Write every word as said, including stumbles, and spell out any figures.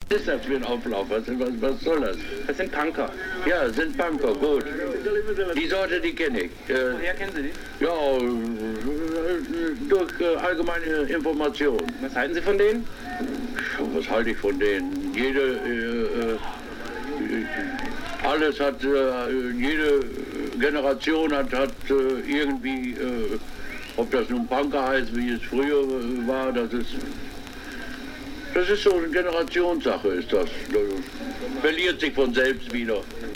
Was ist das für ein Auflauf? Was, was, was soll das? Das sind Punker. Ja, das sind Punker, gut. Die Sorte, die kenne ich. Äh, Woher kennen Sie die? ja, äh, durch äh, allgemeine Informationen. Was halten Sie von denen? Was halte ich von denen? Jede, äh, äh, alles hat, äh, jede Generation hat, hat äh, irgendwie, äh, ob das nun Punker heißt, wie es früher äh, war, das ist, das ist so eine Generationssache, ist das. Das verliert sich von selbst wieder.